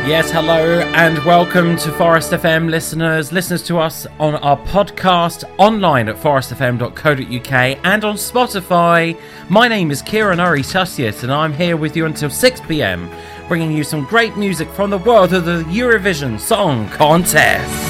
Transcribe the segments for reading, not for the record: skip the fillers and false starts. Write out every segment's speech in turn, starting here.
Yes, hello and welcome to Forest FM listeners to us on our podcast online at forestfm.co.uk and on Spotify. My name is Kieran Uri-Tussiet and I'm here with you until 6pm, bringing you some great music from the world of the Eurovision Song Contest.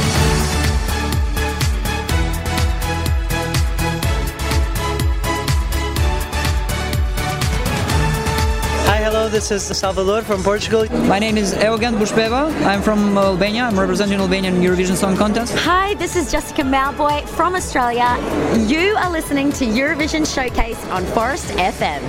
This is Salvador from Portugal. My name is Eugen Bushpeva. I'm from Albania. I'm representing Albania in Eurovision Song Contest. Hi, this is Jessica Malboy from Australia. You are listening to Eurovision Showcase on Forest FM.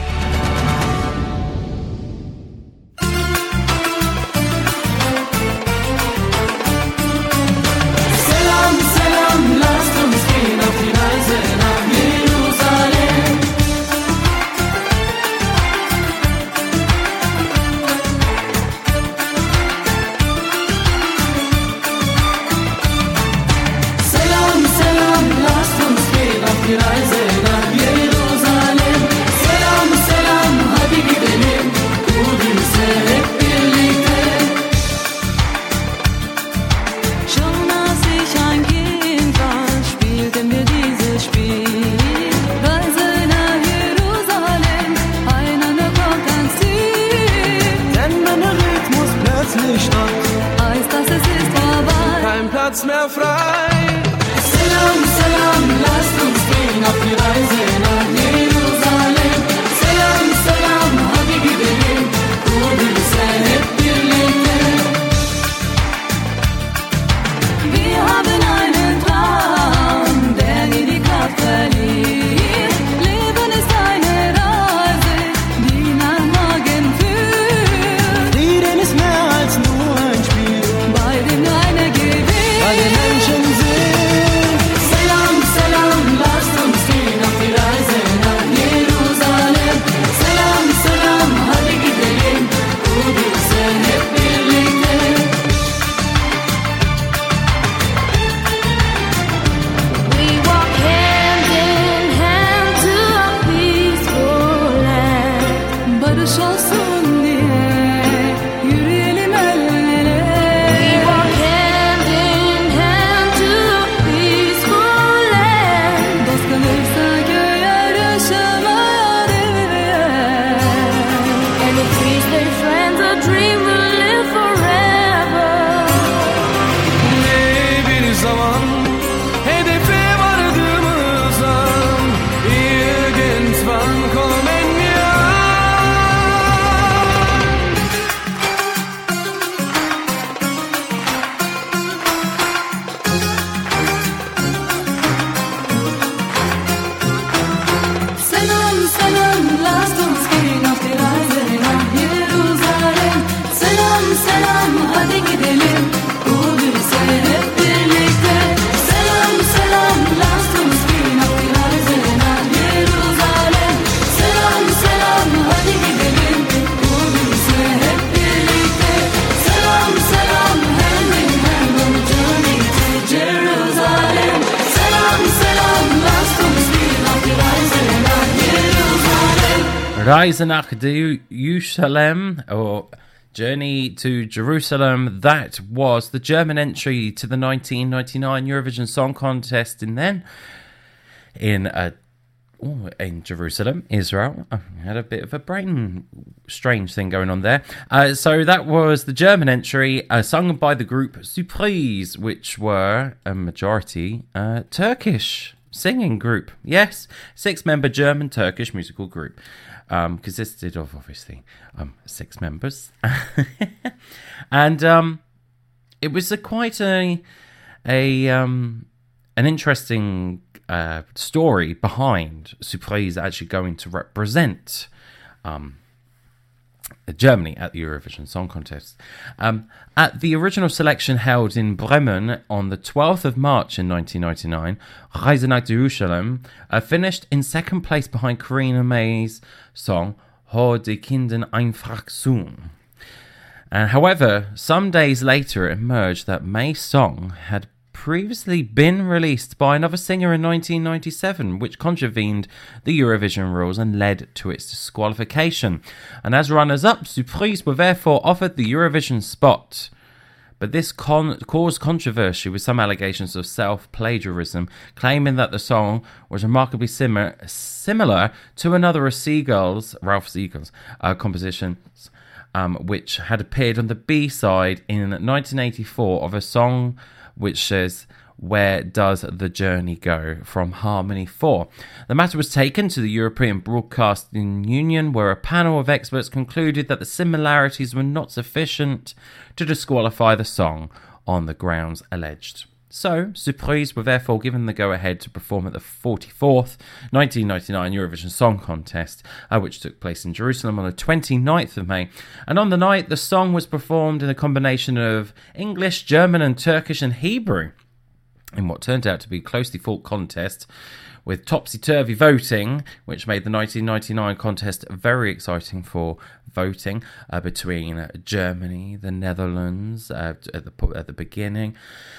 Reise nach Jerusalem, or Journey to Jerusalem. That was the German entry to the 1999 Eurovision Song Contest, and then in Jerusalem, Israel. I had a bit of a brain strange thing going on there. So that was the German entry, sung by the group Surprise, which were a majority Turkish singing group. Yes, 6-member German-Turkish musical group. Consisted of obviously 6 members, and it was quite an interesting story behind Surprise actually going to represent Germany at the Eurovision Song Contest. At the original selection held in Bremen on the 12th of March in 1999, Reise nach Jerusalem finished in second place behind Karina May's song Hör die Kinder einfach zu. However, some days later it emerged that May's song had previously been released by another singer in 1997, which contravened the Eurovision rules and led to its disqualification. And as runners-up, Surprise were therefore offered the Eurovision spot. But this caused controversy with some allegations of self-plagiarism, claiming that the song was remarkably similar to another of Ralph Siegel's compositions, which had appeared on the B-side in 1984 of a song which says, "Where Does the Journey Go?" from Harmony 4. The matter was taken to the European Broadcasting Union, where a panel of experts concluded that the similarities were not sufficient to disqualify the song on the grounds alleged. So, Surprise were therefore given the go-ahead to perform at the 44th 1999 Eurovision Song Contest, which took place in Jerusalem on the 29th of May. And on the night, the song was performed in a combination of English, German and Turkish and Hebrew, in what turned out to be a closely fought contest with topsy-turvy voting, which made the 1999 contest very exciting for voting between Germany, the Netherlands at the beginning,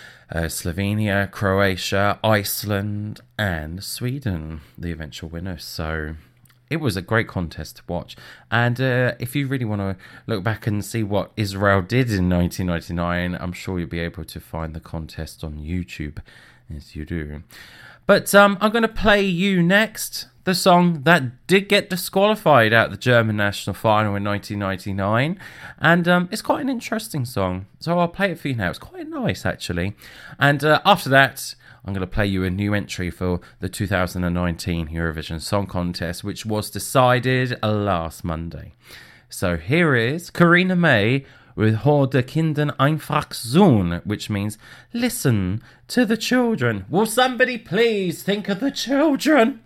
Slovenia, Croatia, Iceland, and Sweden, the eventual winners. So it was a great contest to watch. And if you really want to look back and see what Israel did in 1999, I'm sure you'll be able to find the contest on YouTube, as you do. But I'm going to play you next the song that did get disqualified at the German national final in 1999. And it's quite an interesting song. So I'll play it for you now. It's quite nice, actually. And after that, I'm going to play you a new entry for the 2019 Eurovision Song Contest, which was decided last Monday. So here is Karina May with Hör den Kindern einfach zu, which means listen to the children. Will somebody please think of the children?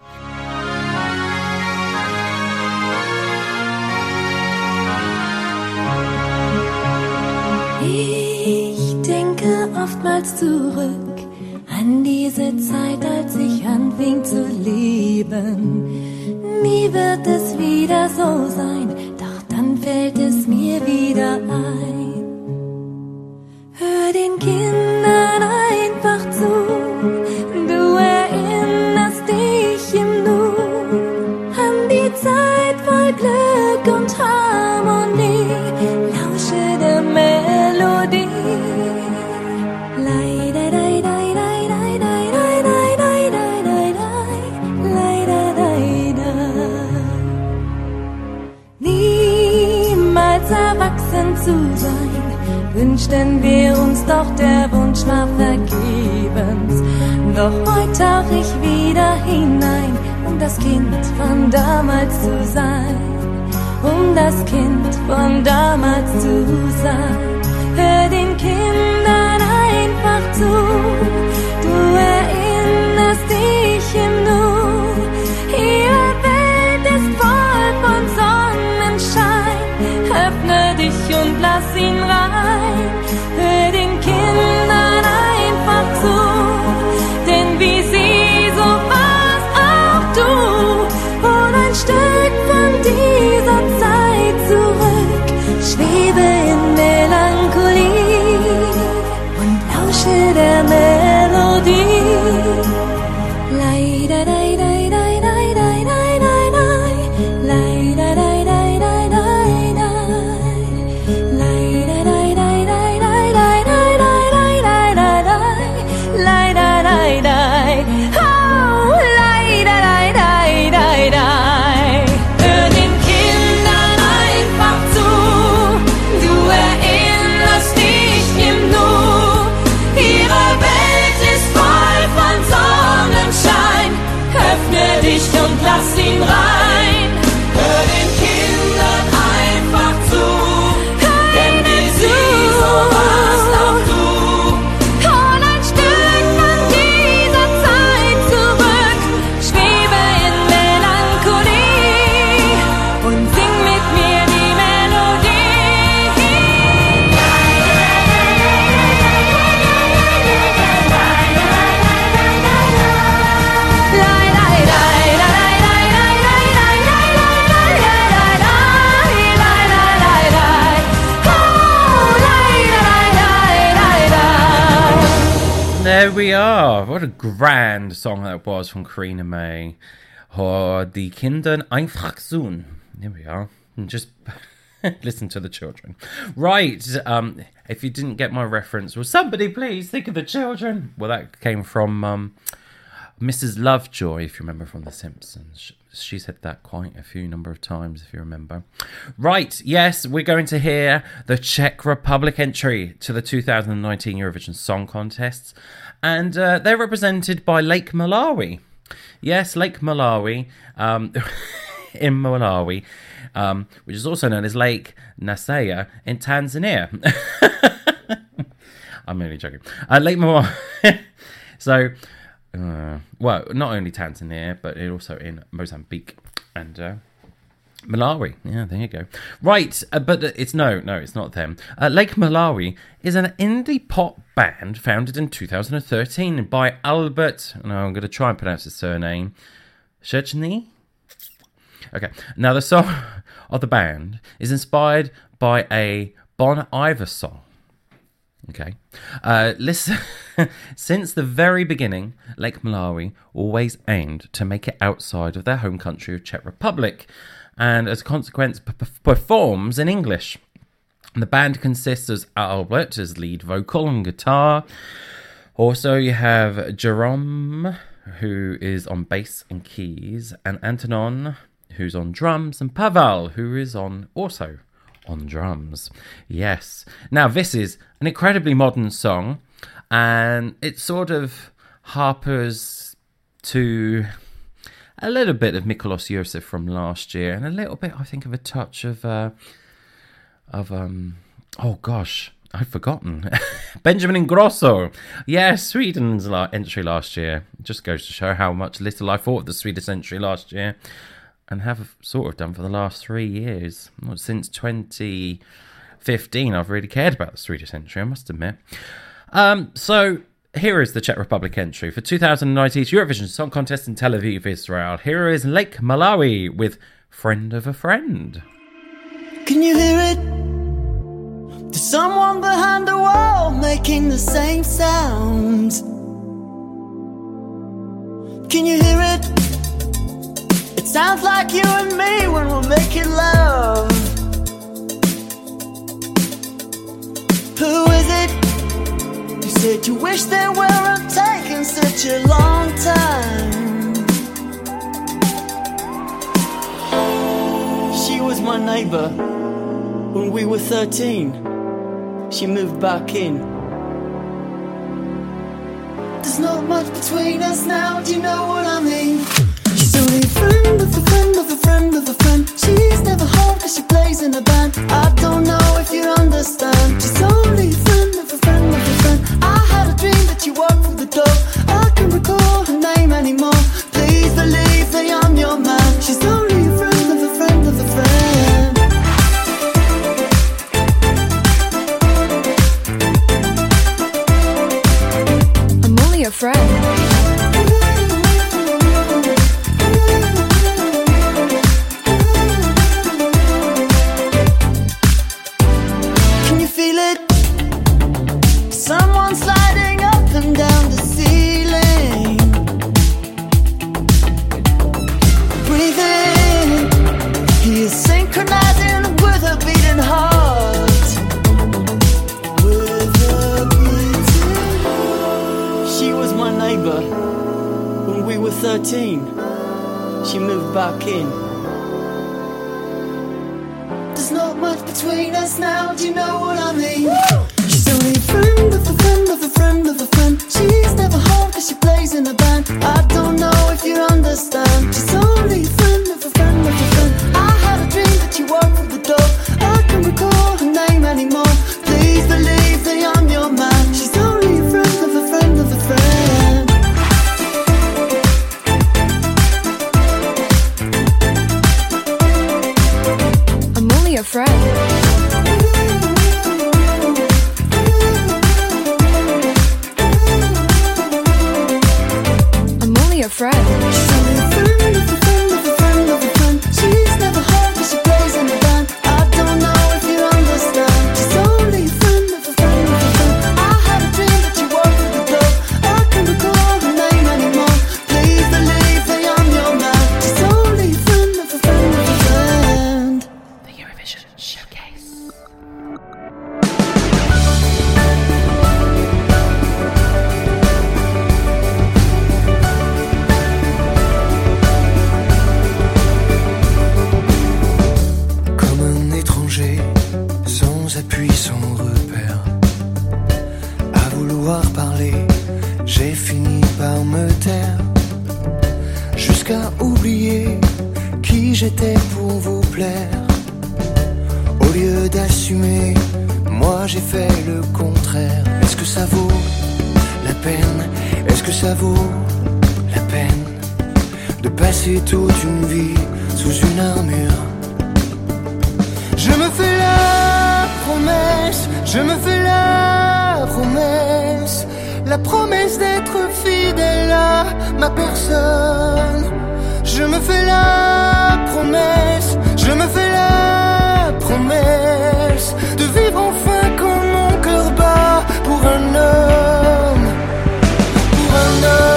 Ich denke oftmals zurück an diese Zeit, als ich anfing zu leben. Nie wird es wieder so sein, doch dann fällt es mir wieder ein. Hör den Kindern einfach zu, du erinnerst dich im Nu an die Zeit voll Glück und Harmonie, lausche der Melodie. Erwachsen zu sein, wünschten wir uns, doch der Wunsch war vergebens. Doch heute tauch ich wieder hinein, um das Kind von damals zu sein, um das Kind von damals zu sein. Hör den Kindern einfach zu, du erinnerst dich im Nu, ihre Welt ist voll von Sonnenschein. Öffne dich und lass ihn rein. Hör den Kindern einfach zu, denn wie sie, so warst auch du. Hol ein Stück von dieser Zeit zurück, schwebe in Melancholie und lausche der Melodie. Leider there we are. What a grand song that was from Karina May. Oh, die Kinder einfach tun. There we are. And just listen to the children. Right. If you didn't get my reference, will somebody please think of the children? Well, that came from Mrs. Lovejoy, if you remember from The Simpsons. She said that quite a few number of times, if you remember. Right, yes, we're going to hear the Czech Republic entry to the 2019 Eurovision Song Contests. And they're represented by Lake Malawi. Yes, Lake Malawi, in Malawi, which is also known as Lake Nasaya in Tanzania. I'm only joking. Lake Malawi. So... well, not only Tanzania, but also in Mozambique and Malawi. Yeah, there you go. Right, but it's it's not them. Lake Malawi is an indie pop band founded in 2013 by Albert, and I'm going to try and pronounce his surname, Szczecny. Okay, now the song of the band is inspired by a Bon Iver song. Okay. Listen, since the very beginning, Lake Malawi always aimed to make it outside of their home country of Czech Republic, and as a consequence, performs in English. The band consists of Albert as lead vocal and guitar. Also, you have Jerome, who is on bass and keys, and Antonon, who's on drums, and Pavel, who is also on drums. Yes. Now, this is an incredibly modern song, and it sort of harpers to a little bit of Mikolos Yosef from last year, and a little bit, I think, of a touch of oh gosh, I've forgotten. Benjamin Ingrosso. Yes, Sweden's entry last year. It just goes to show how little I thought of the Swedish entry last year, and have sort of done for the last 3 years. Well, since 2015, I've really cared about the Swedish entry, I must admit. So here is the Czech Republic entry for 2019 Eurovision Song Contest in Tel Aviv, Israel. Here is Lake Malawi with Friend of a Friend. Can you hear it? There's someone behind the wall making the same sound. Can you hear it? It sounds like you and me when we're making love. Who is it? You said you wish they weren't taking such a long time. She was my neighbor when we were 13. She moved back in. There's not much between us now, do you know what I mean? She's only a friend of a friend of a friend of a friend. She's never home cause she plays in a band. I don't know if you understand. She's only a friend of a friend of a friend. I had a dream that you walked through the door. I can't recall her name anymore. Please believe that I'm your man. She's only a friend of a friend of a friend. I'm only a friend. When we were 13, she moved back in. There's not much between us now, do you know what I mean? Woo! She's only a friend of a friend of a friend of a friend. She's never home cause she plays in a band. I don't know if you understand. She's only a friend of a friend of a friend. I had a dream that you walked through the door. I can't recall her name anymore. Please believe that I'm your man. She's only a friend of a friend of a friend. A friend. I'm only a friend. She's only a friend of a friend of a friend j'étais pour vous plaire. Au lieu d'assumer, moi j'ai fait le contraire. Est-ce que ça vaut la peine? Est-ce que ça vaut la peine de passer toute une vie sous une armure? Je me fais la promesse, je me fais la promesse d'être fidèle à ma personne. Je me fais la promesse, je me fais la promesse de vivre enfin quand mon cœur bat pour un homme, pour un homme.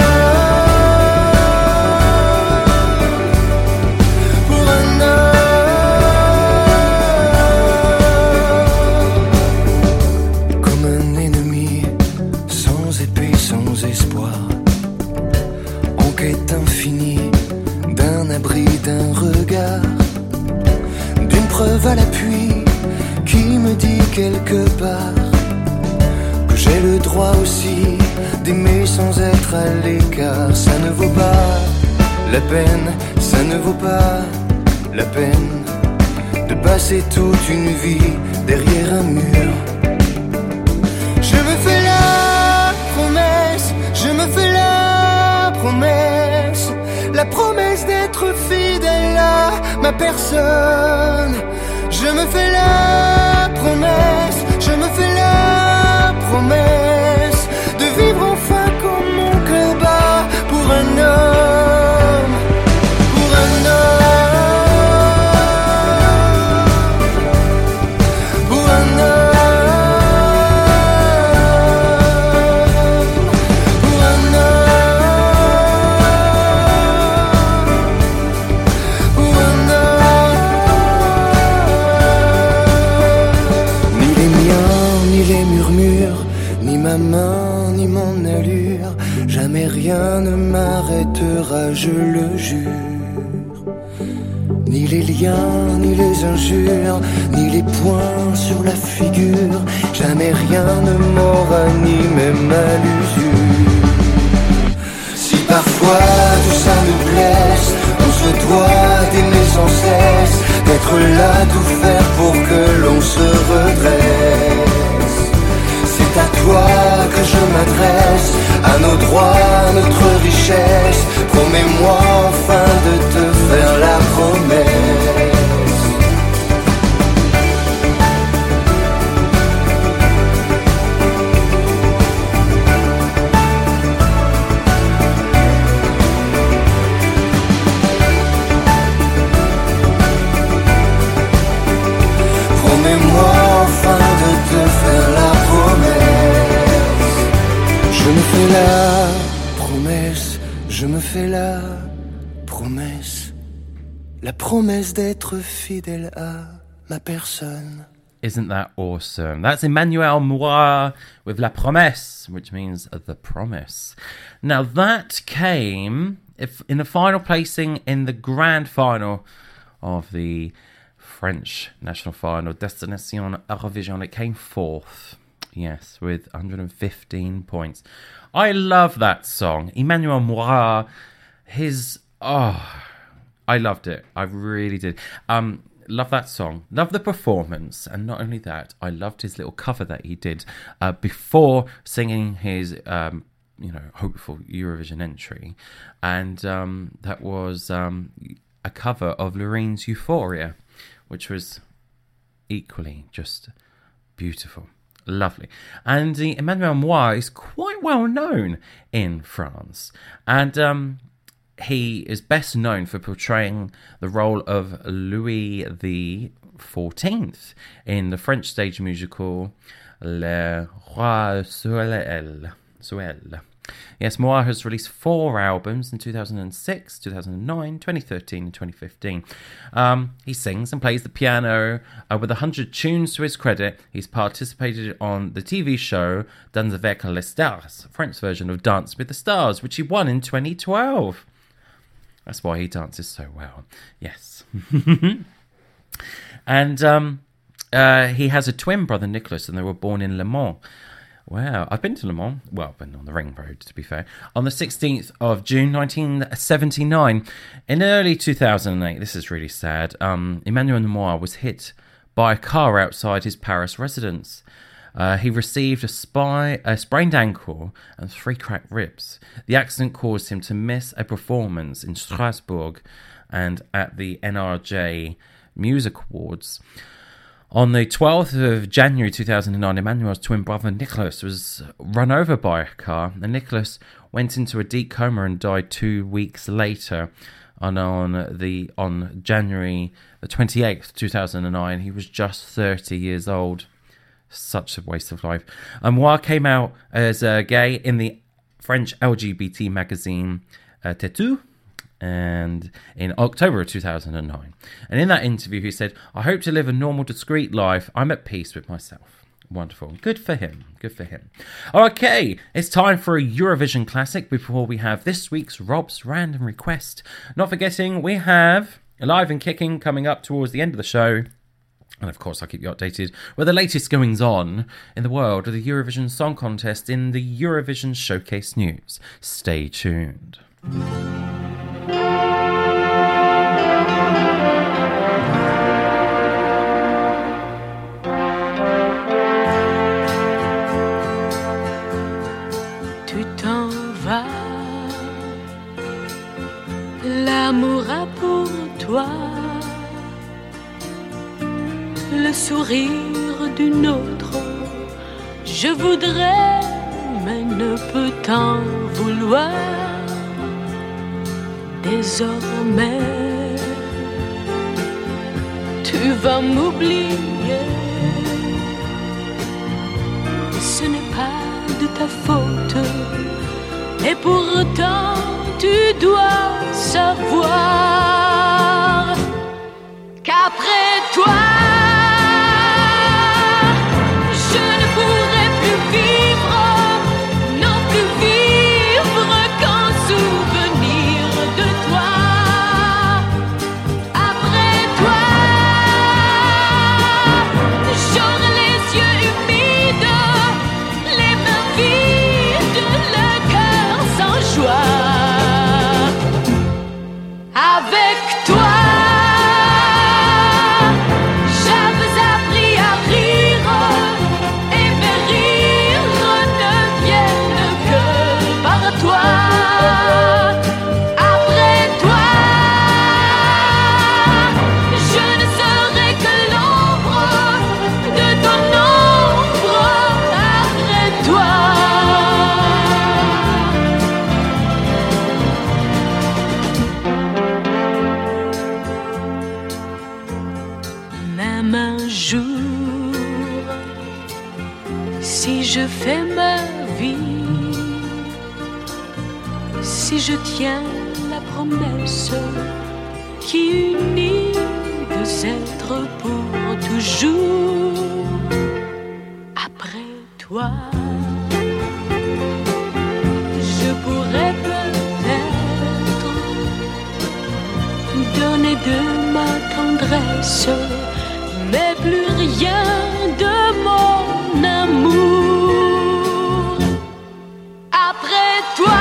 D'un regard, d'une preuve à l'appui qui me dit quelque part que j'ai le droit aussi d'aimer sans être à l'écart. Ça ne vaut pas la peine, ça ne vaut pas la peine de passer toute une vie derrière un mur. Je me fais la promesse, je me fais la promesse d'être fidèle à ma personne. Je me fais la promesse, je me fais la promesse de vivre enfin comme mon cœur bat pour un homme, pour un homme, pour un homme. Ma main ni mon allure, jamais rien ne m'arrêtera, je le jure. Ni les liens, ni les injures, ni les poings sur la figure, jamais rien ne m'aura, ni même à l'usure. Si parfois tout ça me blesse, on se doit d'aimer sans cesse, d'être là, tout faire pour que l'on se redresse. C'est à toi que je m'adresse, à nos droits, notre richesse. Promets-moi enfin de te faire la promesse. Promets-moi enfin de te faire la promesse. Je me fais la promesse, je me fais la promesse d'être fidèle à ma personne. Isn't that awesome? That's Emmanuel Moir with La Promesse, which means the promise. Now that came in the final placing in the grand final of the French national final, Destination Eurovision. It came fourth. Yes, with 115 points. I love that song. Emmanuel Moir, I loved it. I really did. Love that song. Love the performance. And not only that, I loved his little cover that he did before singing his, hopeful Eurovision entry. And that was a cover of Lorene's Euphoria, which was equally just beautiful. Lovely. And Emmanuel Moir is quite well known in France. And he is best known for portraying the role of Louis XIV in the French stage musical Le Roi Soleil. Yes, Moir has released 4 albums in 2006, 2009, 2013 and 2015. He sings and plays the piano with 100 tunes to his credit. He's participated on the TV show Dans avec les stars, French version of Dance with the Stars, which he won in 2012. That's why he dances so well. Yes. And he has a twin brother, Nicolas, and they were born in Le Mans. Wow, I've been to Le Mans. Well, I've been on the ring road, to be fair. On the 16th of June, 1979. In early 2008, this is really sad, Emmanuel Nemours was hit by a car outside his Paris residence. He received a sprained ankle and 3 cracked ribs. The accident caused him to miss a performance in Strasbourg and at the NRJ Music Awards. On the 12th of January 2009, Emmanuel's twin brother Nicholas was run over by a car, and Nicholas went into a deep coma and died 2 weeks later. And on January the 28th, 2009, he was just 30 years old. Such a waste of life. Moir came out as gay in the French LGBT magazine Têtu, and in October of 2009. And in that interview he said, "I hope to live a normal, discreet life. I'm at peace with myself." Wonderful. Good for him. Good for him. Okay, it's time for a Eurovision classic before we have this week's Rob's Random Request. Not forgetting, we have Alive and Kicking coming up towards the end of the show. And of course, I'll keep you updated with the latest goings on in the world of the Eurovision Song Contest in the Eurovision Showcase News. Stay tuned. Tu t'en vas, l'amour a pour toi le sourire d'une autre. Je voudrais, mais ne peux t'en vouloir. Désormais, tu vas m'oublier. Ce n'est pas de ta faute, et pourtant tu dois savoir qu'après toi, je tiens la promesse qui unit deux êtres pour toujours. Après toi, je pourrais peut-être donner de ma tendresse, mais plus rien de mon amour. Après toi,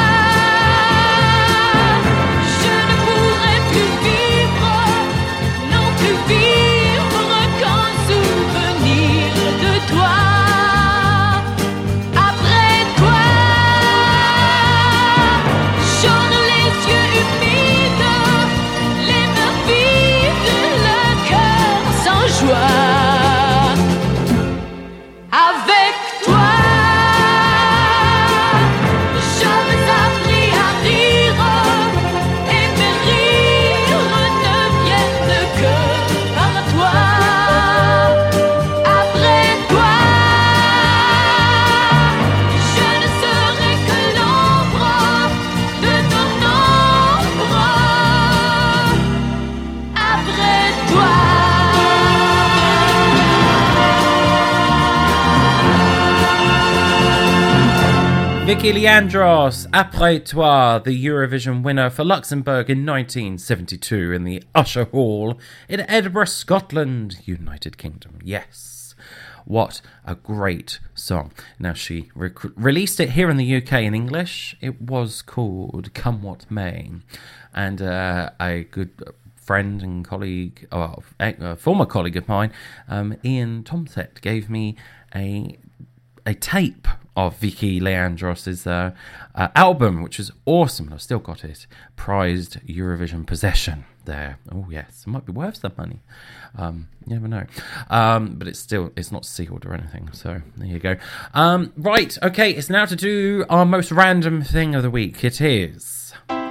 Vicky Leandros, Après Toi, the Eurovision winner for Luxembourg in 1972 in the Usher Hall in Edinburgh, Scotland, United Kingdom. Yes. What a great song. Now, she released it here in the UK in English. It was called Come What May. And a good friend and colleague, a former colleague of mine, Ian Tomset, gave me a tape of Vicky Leandros' album, which is awesome. I've still got it. Prized Eurovision possession there. Oh yes, it might be worth some money. You never know. But it's not sealed or anything. So there you go. Right, okay, it's now to do our most random thing of the week. It is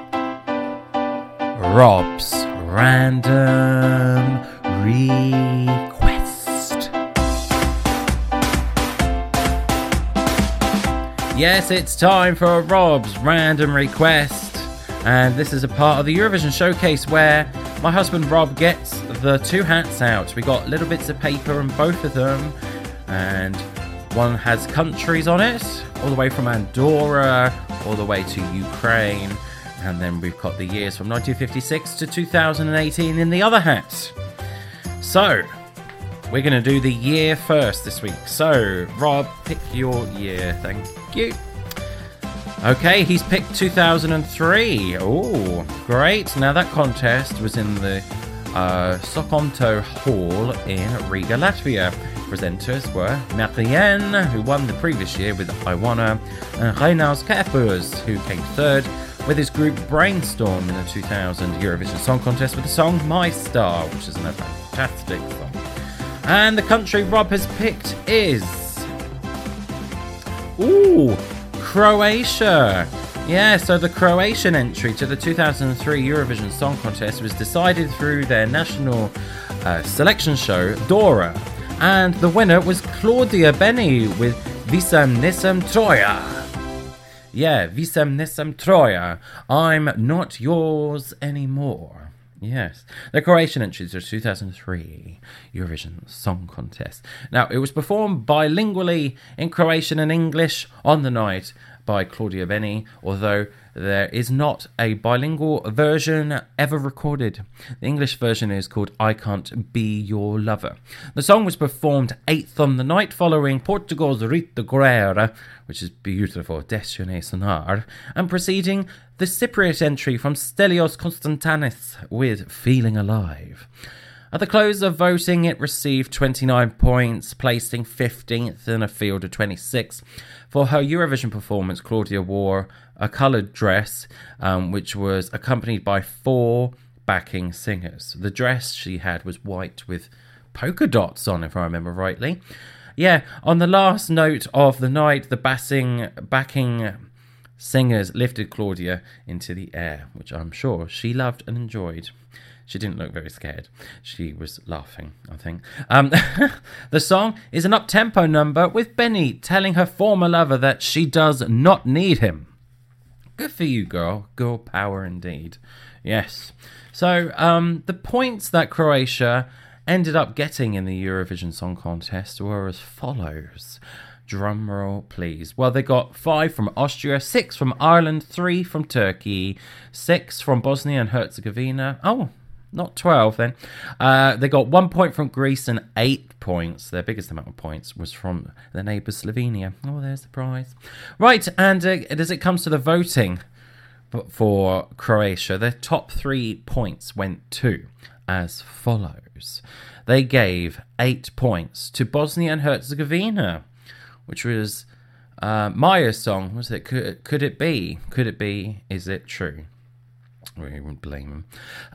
Rob's Random Request. Yes, it's time for Rob's Random Request. And this is a part of the Eurovision Showcase where my husband Rob gets the two hats out. We got little bits of paper on both of them. And one has countries on it, all the way from Andorra, all the way to Ukraine. And then we've got the years from 1956 to 2018 in the other hat. So, we're going to do the year first this week. So, Rob, pick your year. Thank you. Okay, he's picked 2003. Oh, great. Now, that contest was in the Sokonto Hall in Riga, Latvia. Presenters were Marianne, who won the previous year with I Wanna, and Reinaus Kapers, who came third with his group Brainstorm in the 2000 Eurovision Song Contest with the song My Star, which is a fantastic song. And the country Rob has picked is... Croatia. Yeah, so the Croatian entry to the 2003 Eurovision Song Contest was decided through their national selection show, Dora. And the winner was Claudia Benny with Visam Nisam Troja. Yeah, Visam Nisam Troja. I'm not yours anymore. Yes. The Croatian entry to the 2003 Eurovision Song Contest. Now, it was performed bilingually in Croatian and English on the night by Claudia Benny, although there is not a bilingual version ever recorded. The English version is called I Can't Be Your Lover. The song was performed 8th on the night following Portugal's Rita Guerra, which is beautiful, Destione Sonar, and preceding the Cypriot entry from Stelios Konstantanis with Feeling Alive. At the close of voting, it received 29 points, placing 15th in a field of 26. For her Eurovision performance, Claudia wore a coloured dress, which was accompanied by 4 backing singers. The dress she had was white with polka dots on, if I remember rightly. Yeah, on the last note of the night, the backing singers lifted Claudia into the air, which I'm sure she loved and enjoyed. She didn't look very scared. She was laughing, I think. The song is an up-tempo number with Benny telling her former lover that she does not need him. Good for you, girl. Girl power indeed. Yes. So, the points that Croatia ended up getting in the Eurovision Song Contest were as follows. Drum roll, please. Well, they got 5 from Austria, 6 from Ireland, 3 from Turkey, 6 from Bosnia and Herzegovina. Oh, not 12 then. They got 1 point from Greece and 8 points. Their biggest amount of points was from their neighbour Slovenia. Oh, there's the prize. Right, and as it comes to the voting for Croatia, their top 3 points went to as follows. They gave 8 points to Bosnia and Herzegovina, which was Maya's song. Was it Could It Be? Could It Be? Is It True? We wouldn't blame him.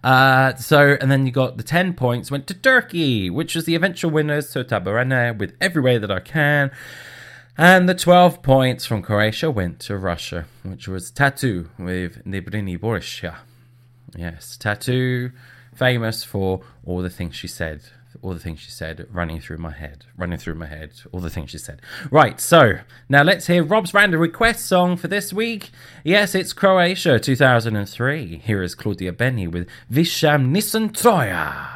And then you got the 10 points went to Turkey, which was the eventual winners, so Tabarana with Every Way That I Can. And the 12 points from Croatia went to Russia, which was Tattoo with Nebrini Borisha. Yes, Tattoo, famous for all the things she said, running through my head, all the things she said. Right, so now let's hear Rob's random request song for this week. Yes, it's Croatia 2003. Here is Claudia Benny with Visam Nisam Troja.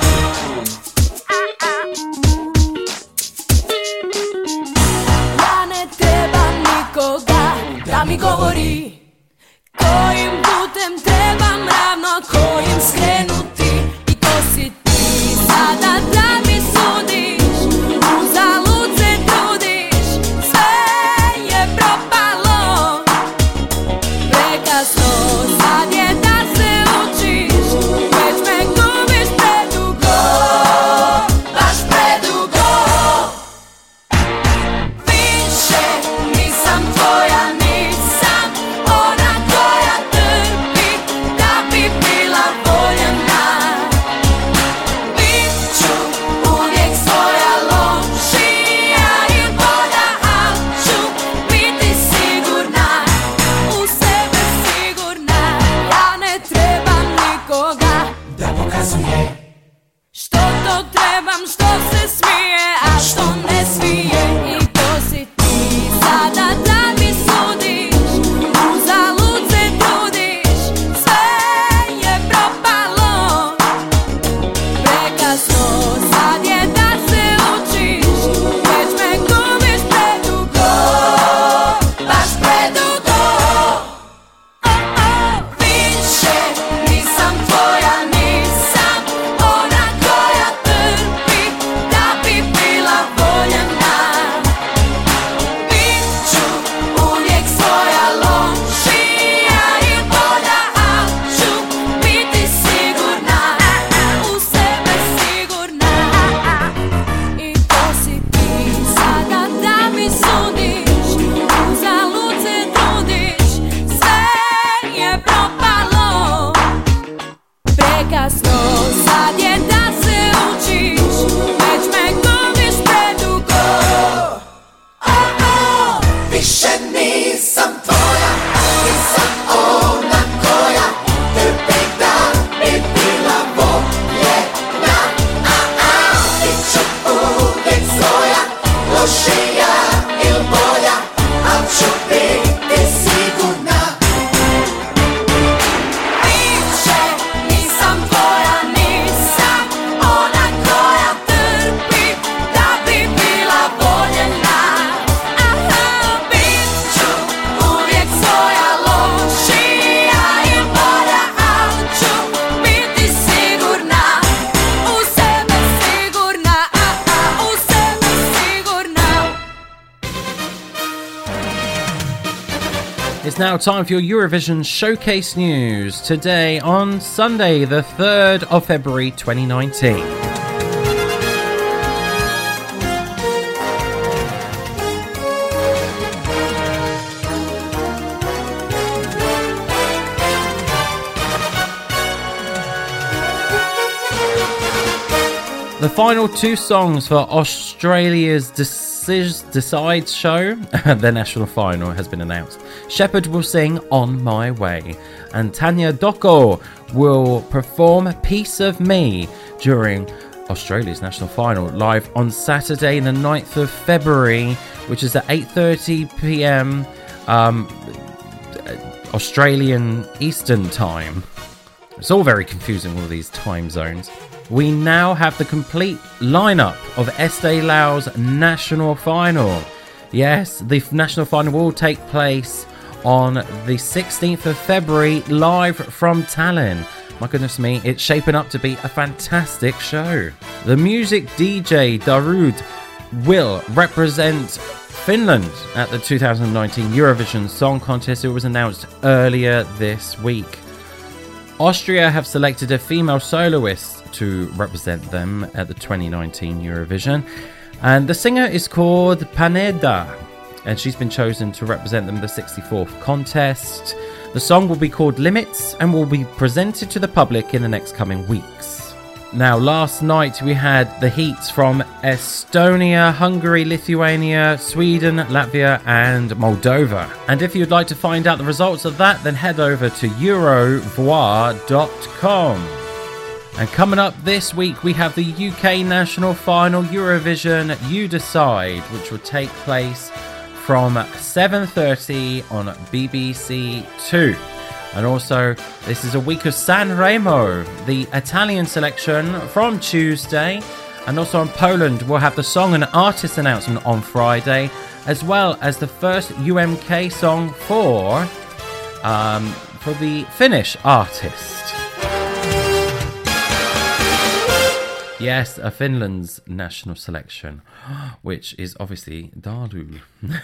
Ja ne trebam nikoga da mi govori kojim putem trebam ravno, kojim skrenuti i ko si ti sada da mi sudiš. Što to trebam, što se smije, a što ne smije. I to si ti sada da mi sudiš, uzalud se trudiš, sve je propalo. Prekasno sad je da se učiš, već me gubiš predugo, baš predugo. Više nisam tvoja, nisam ona koja trpi da bi bila voljena. Bit ću uvijek svoja, lošija i bolja, al ću biti sigurna, u sebe sigurna. I to si ti sada da mi sudiš, uzalud se trudiš, sve je propalo. Prekasno sad je da se učiš, već me gubiš predugo. Više nisam tvoja, nisam ona koja trpi da bi bila voljena. Bit ću uvijek svoja, lošija ili bolja, al ću biti sigurna. Više nisam tvoja, nisam ona koja trpi da bi bila voljena. Bit ću uvijek svoja, lošija i bolja, al ću biti sigurna, u sebe sigurna, u sebe sigurna. It's now time for your Eurovision Showcase news. Today on Sunday, the 3rd of February 2019. The final two songs for Australia's Decide show, their national final, has been announced. Shepherd will sing On My Way, and Tanya Doko will perform Piece of Me during Australia's national final, live on Saturday the 9th of February, which is at 8:30 p.m. Australian Eastern Time. It's all very confusing, all these time zones. We now have the complete lineup of Estée Lauder's national final. Yes, the national final will take place on the 16th of February, live from Tallinn. My goodness me, it's shaping up to be a fantastic show. The music DJ Darude will represent Finland at the 2019 Eurovision Song Contest. It was announced earlier this week. Austria have selected a female soloist to represent them at the 2019 Eurovision, and the singer is called Paneda, and she's been chosen to represent them at the 64th contest. The song will be called Limits and will be presented to the public in the next coming weeks. Now, last night we had the heats from Estonia, Hungary, Lithuania, Sweden, Latvia and Moldova. And if you'd like to find out the results of that, then head over to eurovoix.com. And coming up this week, we have the UK National Final Eurovision You Decide, which will take place from 7:30 on BBC Two. And also, this is a week of Sanremo, the Italian selection, from Tuesday. And also in Poland, we'll have the song and artist announcement on Friday, as well as the first UMK song for the Finnish artist. Yes, Finland's national selection, which is obviously Daru.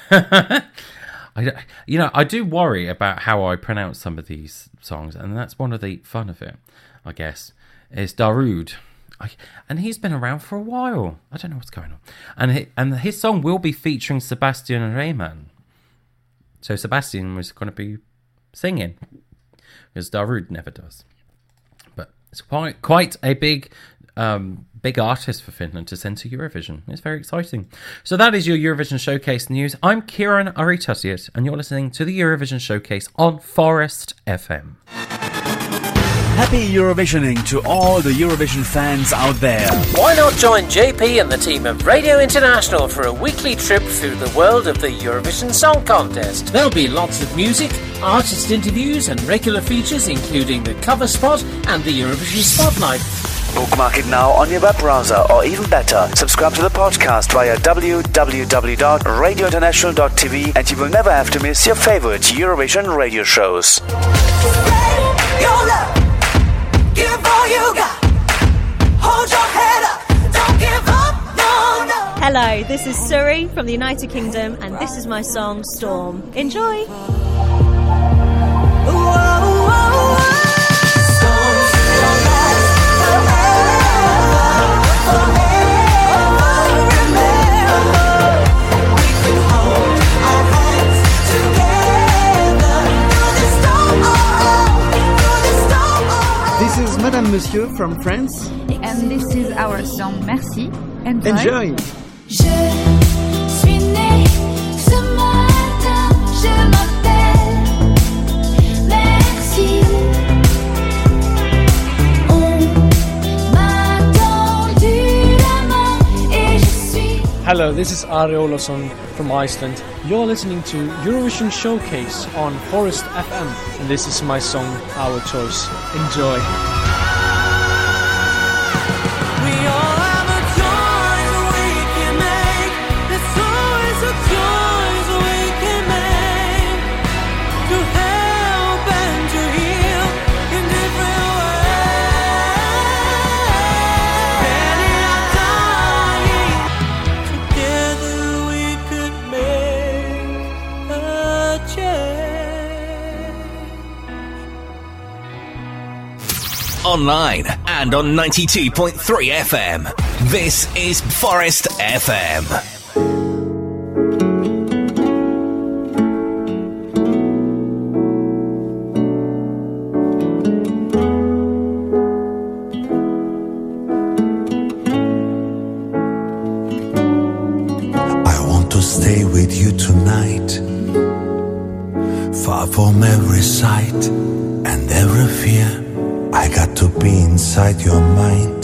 I do worry about how I pronounce some of these songs, and that's one of the fun of it, I guess, is Darude. And he's been around for a while. I don't know what's going on. And his song will be featuring Sebastian Rehman. So Sebastian was going to be singing, because Darude never does. But it's quite a big artist for Finland to send to Eurovision. It's very exciting. So that is your Eurovision Showcase news. I'm Kieran Aritasiot, and you're listening to the Eurovision Showcase on Forest FM. Happy Eurovisioning to all the Eurovision fans out there. Why not join JP and the team of Radio International for a weekly trip through the world of the Eurovision Song Contest? There'll be lots of music, artist interviews and regular features including the cover spot and the Eurovision Spotlight. Bookmark it now on your web browser, or even better, subscribe to the podcast via www.radiointernational.tv and you will never have to miss your favorite Eurovision radio shows. Your love, give all you got. Hold your head up, don't give up, no, no. Hello, this is Suri from the United Kingdom and this is my song Storm. Enjoy! This is Madame Monsieur from France. And this is our song Merci. Enjoy! Je suis née ce matin, je m'appelle Merci. On m'a tendu la main et je suis. Hello, this is Ari Olafsson from Iceland. You're listening to Eurovision Showcase on Forest FM, and this is my song Our Choice. Enjoy. Online and on 92.3 FM. This is Forest FM. I want to stay with you tonight, far from every sight and every fear. I got to be inside your mind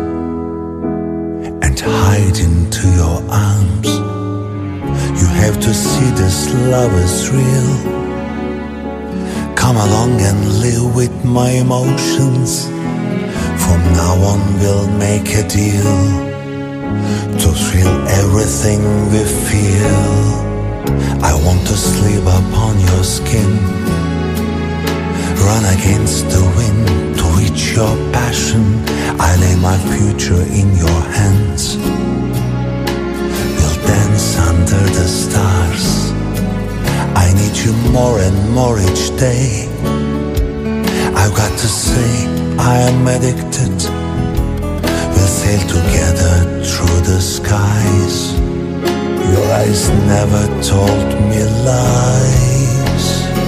and hide into your arms. You have to see this love is real. Come along and live with my emotions. From now on we'll make a deal to thrill everything we feel. I want to sleep upon your skin, run against the wind to reach your passion. I lay my future in your hands. We'll dance under the stars. I need you more and more each day. I've got to say I am addicted. We'll sail together through the skies. Your eyes never told me lies.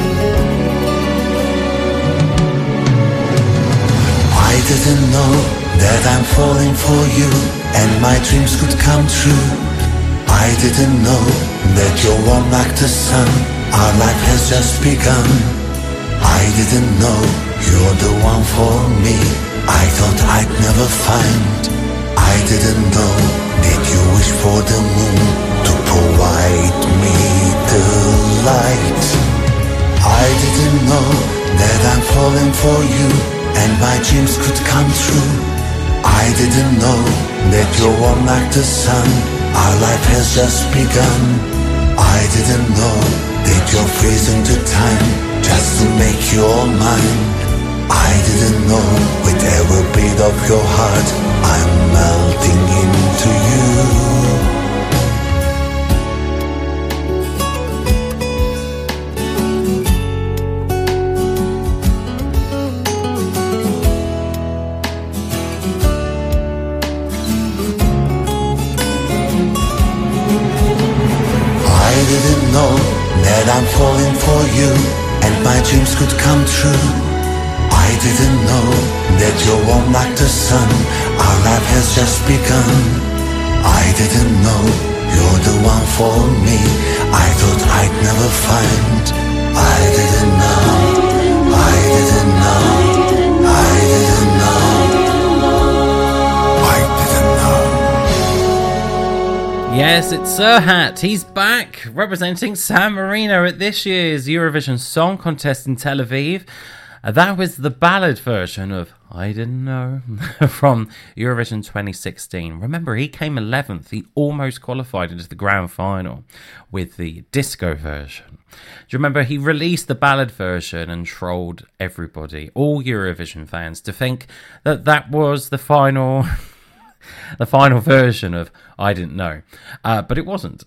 I didn't know that I'm falling for you and my dreams could come true. I didn't know that you're warm like the sun. Our life has just begun. I didn't know you're the one for me. I thought I'd never find. I didn't know that you wish for the moon to provide me the light. I didn't know that I'm falling for you and my dreams could come true. I didn't know that you're warm like the sun. Our life has just begun. I didn't know that you're freezing the time just to make you all mine. I didn't know with every beat of your heart I'm melting into you. I didn't know that I'm falling for you and my dreams could come true. I didn't know that you're warm like the sun. Our life has just begun. I didn't know you're the one for me. I thought I'd never find. I didn't know. I didn't know. Yes, it's Serhat. He's back representing San Marino at this year's Eurovision Song Contest in Tel Aviv. That was the ballad version of I Didn't Know from Eurovision 2016. Remember, he came 11th. He almost qualified into the grand final with the disco version. Do you remember he released the ballad version and trolled everybody, all Eurovision fans, to think that that was the final... the final version of I Didn't Know, but it wasn't.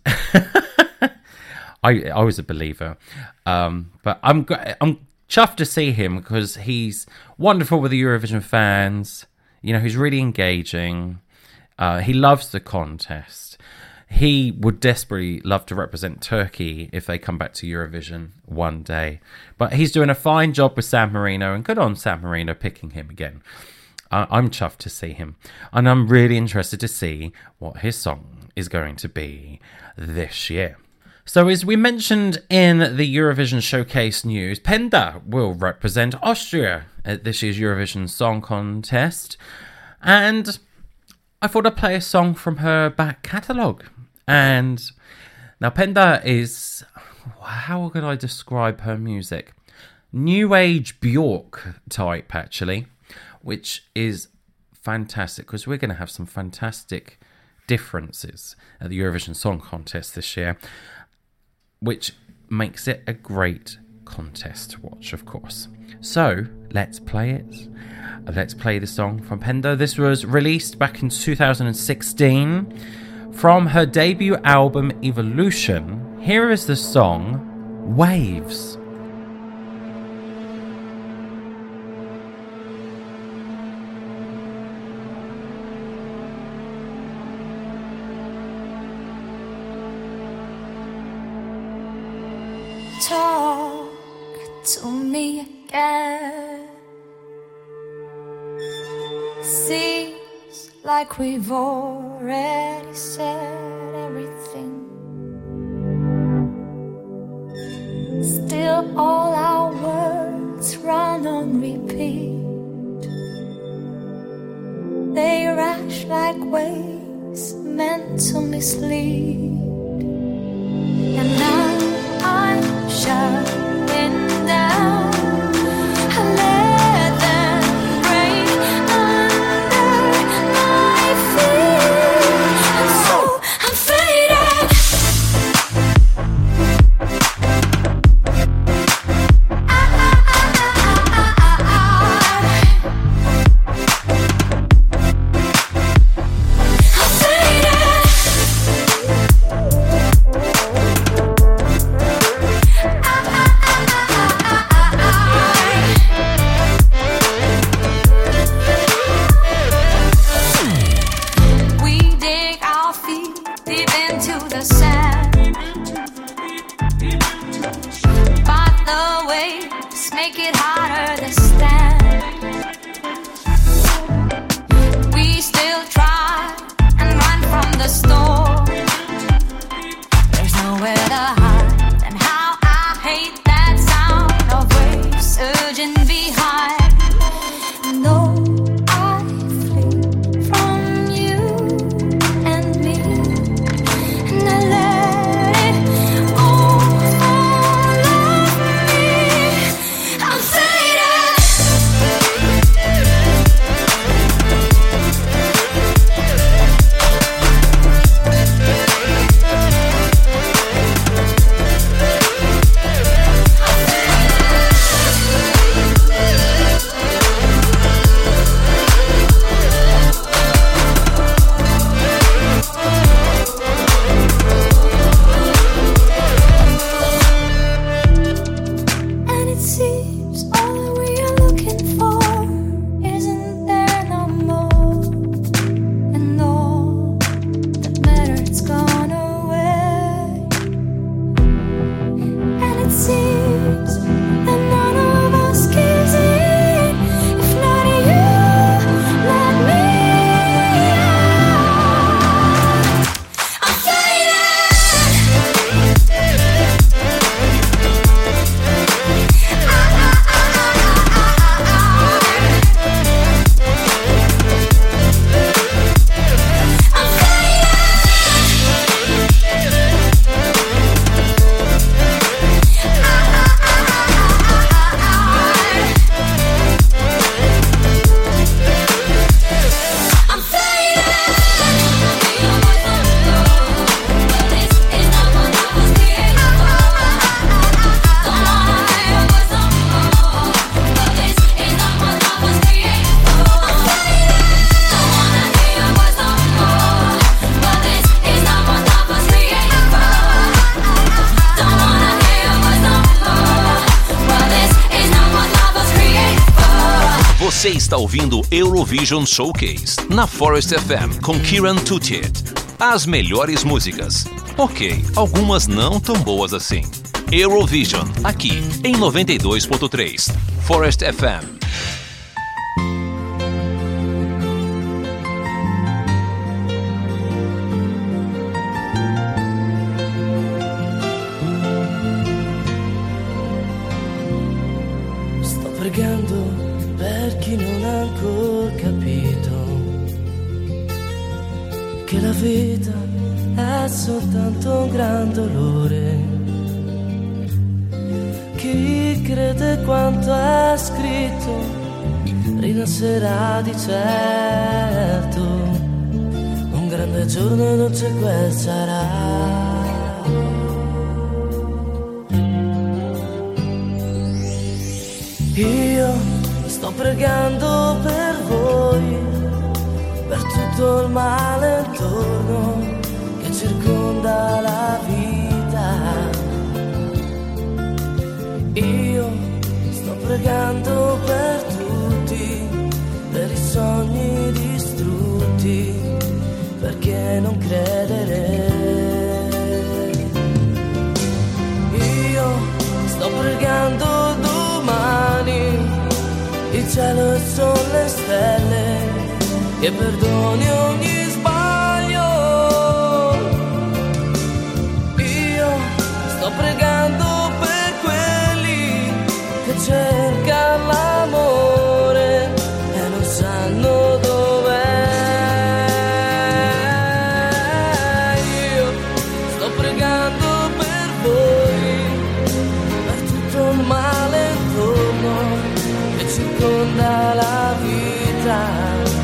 I was a believer, but I'm chuffed to see him because he's wonderful with the Eurovision fans. You know, he's really engaging. He loves the contest. He would desperately love to represent Turkey if they come back to Eurovision one day. But he's doing a fine job with San Marino, and good on San Marino picking him again. I'm chuffed to see him, and I'm really interested to see what his song is going to be this year. So as we mentioned in the Eurovision Showcase news, Penda will represent Austria at this year's Eurovision Song Contest, and I thought I'd play a song from her back catalogue. And now Penda is, how could I describe her music? New Age Björk type, actually. Which is fantastic because we're going to have some fantastic differences at the Eurovision Song Contest this year, which makes it a great contest to watch, of course. So let's play it. Let's play the song from Penda. This was released back in 2016 from her debut album Evolution. Here is the song Waves. Talk to me again. Seems like we've already said everything. Still all our words run on repeat. They rush like waves meant to mislead. And now I'm shutting down. I let them break under my feet, and so I'm fading. I'm fading. Você está ouvindo Eurovision Showcase na Forest FM com Kieran Tutiet. As melhores músicas. Ok, algumas não tão boas assim. Eurovision, aqui em 92.3 Forest FM. Sto pregando per chi non ha ancora capito che la vita è soltanto un gran dolore. Chi crede quanto è scritto rinascerà di certo, un grande giorno e dolce quel sarà. Io sto pregando per voi, per tutto il male intorno che circonda la vita. Io sto pregando per tutti, per i sogni distrutti, perché non credere. Io sto pregando domani, il cielo e il sole, le stelle, che perdoni ogni sbaglio. Io sto pregando per quelli che cercano l'amore e non sanno dov'è. Io sto pregando per voi, per tutto il male intorno che circonda la vita.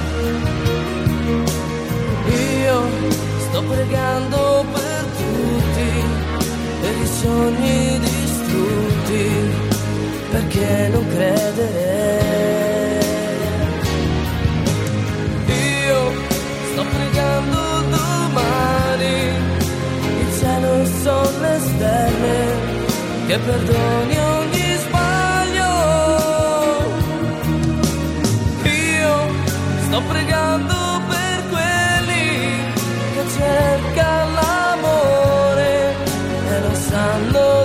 Io sto pregando per tutti, per i sogni distrutti, perché non credere. Io sto pregando domani, il cielo, il sole, le stelle, che perdoni ogni sbaglio. Io sto pregando per quelli che cercano l'amore e non sanno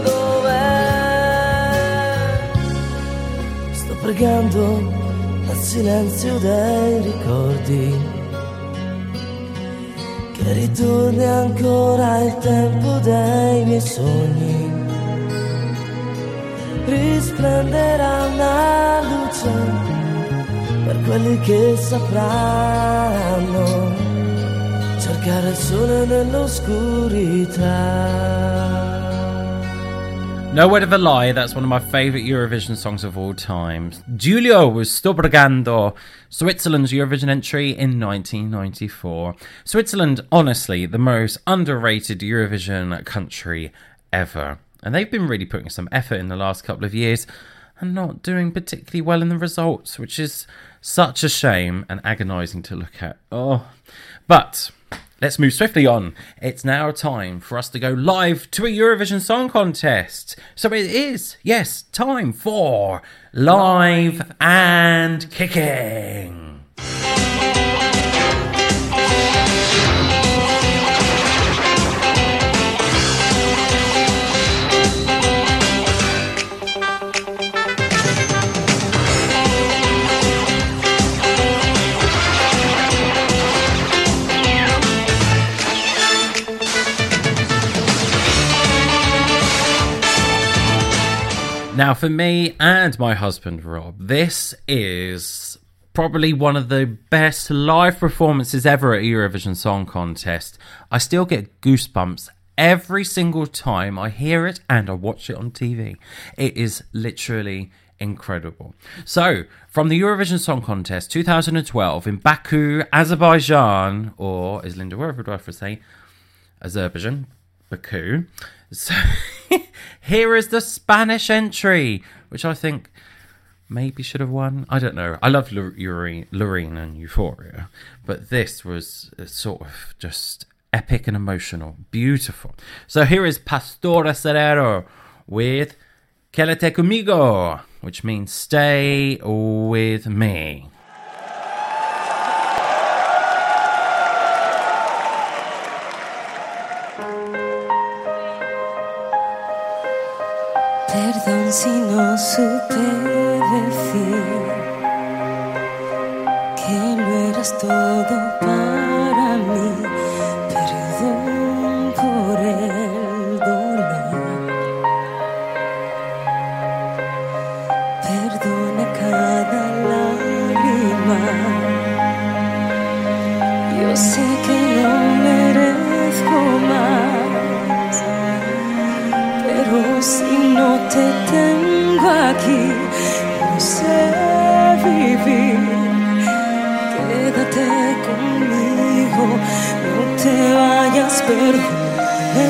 dov'è. Sto pregando nel silenzio dei ricordi, che ritorni ancora il tempo dei miei sogni. Risplenderà una luce per quelli che sapranno cercare il sole nell'oscurità. No Word of a Lie, that's one of my favourite Eurovision songs of all time. Giulio was Sto Pregando, Switzerland's Eurovision entry in 1994. Switzerland, honestly, the most underrated Eurovision country ever. And they've been really putting some effort in the last couple of years and not doing particularly well in the results, which is such a shame and agonising to look at. Oh, but let's move swiftly on. It's now time for us to go live to a Eurovision Song Contest. So it is, yes, time for Live and Kicking. Now, for me and my husband, Rob, this is probably one of the best live performances ever at Eurovision Song Contest. I still get goosebumps every single time I hear it and I watch it on TV. It is literally incredible. So, from the Eurovision Song Contest 2012 in Baku, Azerbaijan, or as Linda Werford would say, Azerbaijan, Baku. So, here is the Spanish entry, which I think maybe should have won. I don't know. I love Loreen and Euphoria, but this was sort of just epic and emotional. Beautiful. So here is Pastora Serrero with Quédate Conmigo, which means stay with me. Perdón si no supe decir que lo eras todo para mí. Perdón por el dolor. Perdona cada lágrima. Yo sé que no merezco más, pero si no te tengo aquí, no sé vivir. Quédate conmigo, no te vayas, perdóname.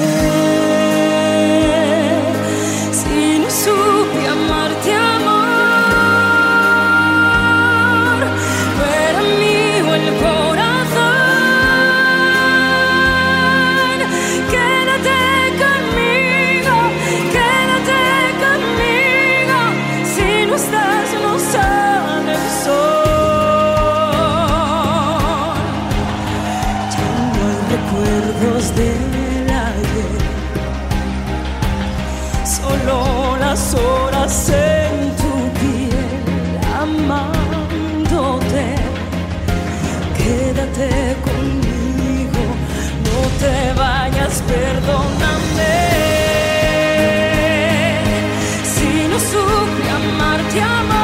Si no supe amarte, amor, fuera mío el corazón. Quédate conmigo, quédate conmigo. Si no estás, no sale el sol. Ya no hay recuerdos del ayer, solo las horas en tu piel, amándote. Quédate conmigo, no te vayas, perdóname. Si no supe amarte,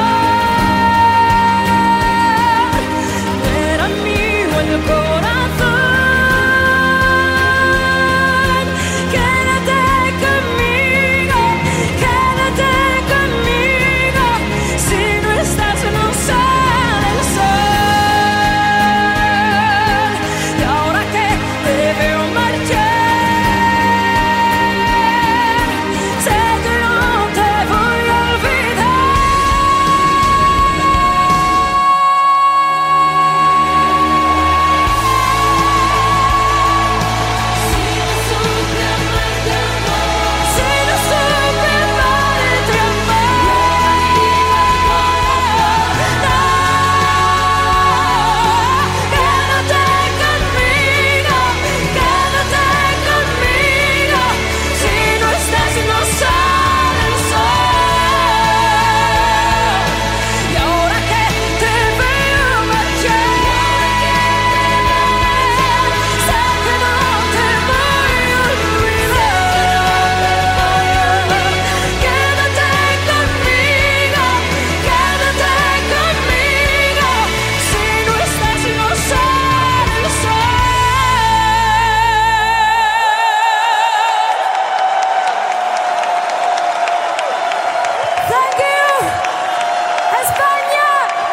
amor, era mío el corazón. Quédate conmigo, quédate conmigo. Si no estás, no sale el sol. Y ahora que te veo marchar, sé que no te voy a olvidar. Si no supe amarte, amor, si no supe amarte, quédate conmigo, quédate conmigo. Si no estás, no sale el sol. Y ahora que te veo marchar, sé que no te voy a olvidar. Quédate conmigo, quédate conmigo. Si no estás, no sale el sol. Thank you, España.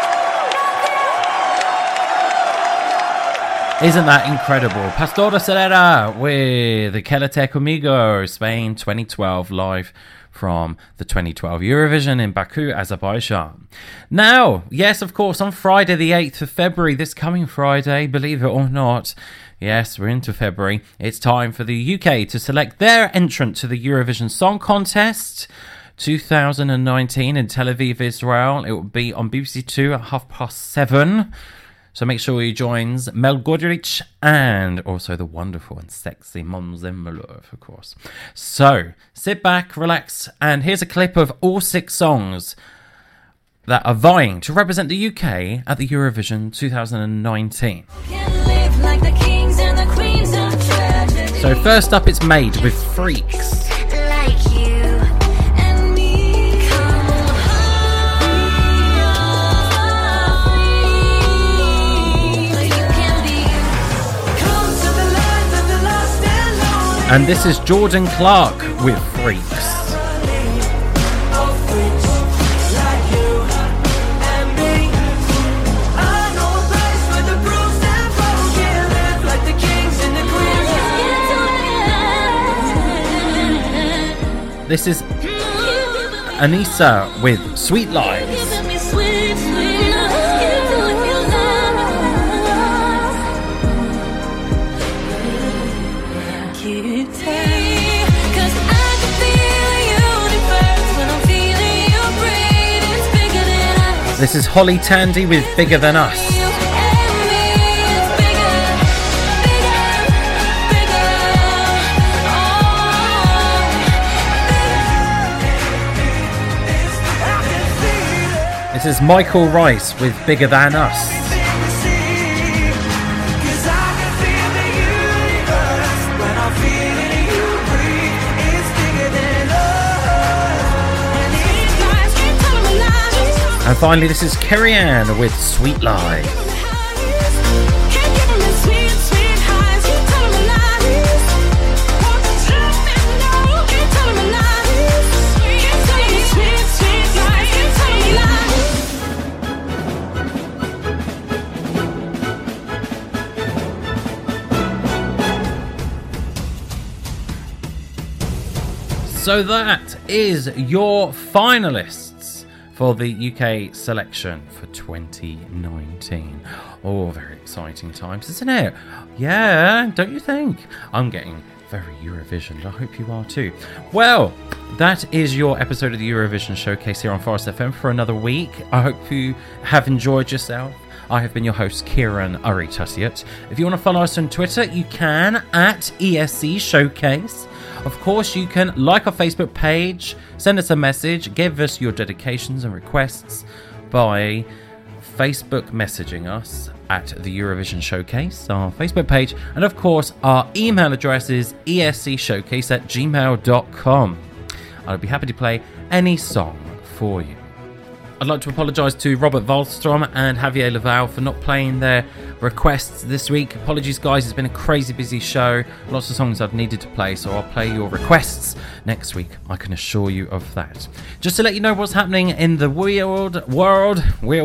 Isn't that incredible? Pastor Acelera with Quédate Conmigo, Spain 2012, live from the 2012 Eurovision in Baku, Azerbaijan. Now, yes, of course, on Friday the 8th of February, this coming Friday, believe it or not, yes, we're into February, it's time for the UK to select their entrant to the Eurovision Song Contest 2019 in Tel Aviv, Israel. It will be on BBC Two at 7:30. So make sure you joins Mel Godrich and also the wonderful and sexy Mons Zemmelov, of course. So sit back, relax, and here's a clip of all 6 songs that are vying to represent the UK at the Eurovision 2019. So first up, it's Made with Freaks. And this is Jordan Clark with Freaks. This is Anissa with Sweet Lies. This is Holly Tandy with Bigger Than Us. This is Michael Rice with Bigger Than Us. And finally, this is Kerry Ann with Sweet Lies. So that is your finalists for the UK selection for 2019. Oh, very exciting times, isn't it? Yeah, don't you think? I'm getting very Eurovision. I hope you are too. Well, that is your episode of the Eurovision Showcase here on Forest FM for another week. I hope you have enjoyed yourself. I have been your host, Kieran Urry-Tussiot. If you want to follow us on Twitter, you can at ESC Showcase. Of course, you can like our Facebook page, send us a message, give us your dedications and requests by Facebook messaging us at the Eurovision Showcase, our Facebook page. And of course, our email address is escshowcase@gmail.com. I'll be happy to play any song for you. I'd like to apologise to Robert Wallstrom and Javier Laval for not playing their requests this week. Apologies, guys. It's been a crazy busy show. Lots of songs I've needed to play, so I'll play your requests next week. I can assure you of that. Just to let you know what's happening in the wild world of the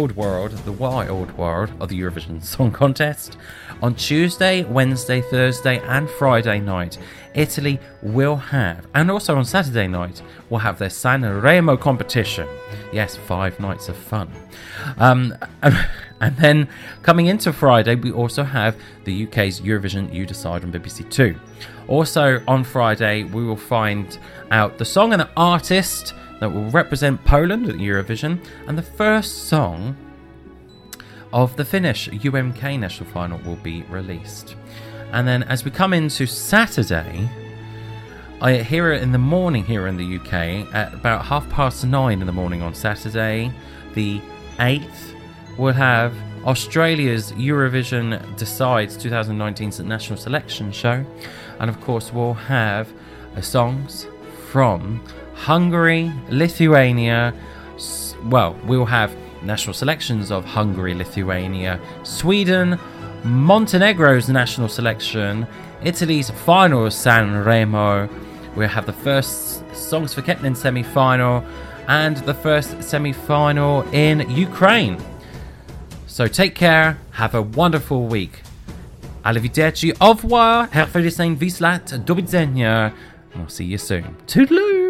Eurovision Song Contest. On Tuesday, Wednesday, Thursday and Friday night, Italy will have, and also on Saturday night, will have their Sanremo competition. Yes, 5 nights of fun. And then coming into Friday, we also have the UK's Eurovision You Decide on BBC Two. Also on Friday, we will find out the song and the artist that will represent Poland at Eurovision, and the first song of the Finnish UMK national final will be released. And then as we come into Saturday, here in the morning here in the UK, at about 9:30 in the morning on Saturday, the 8th, we'll have Australia's Eurovision Decides 2019 National Selection Show. And of course, we'll have songs from Hungary, Lithuania. Well, we'll have national selections of Hungary, Lithuania, Sweden, Montenegro's national selection, Italy's final Sanremo. We'll have the first songs for Ketlin semi-final and the first semi-final in Ukraine. So take care, have a wonderful week. Arrivederci, au revoir, Herr Felicien Wieslat, do widzenia, and I'll see you soon. Toodaloo!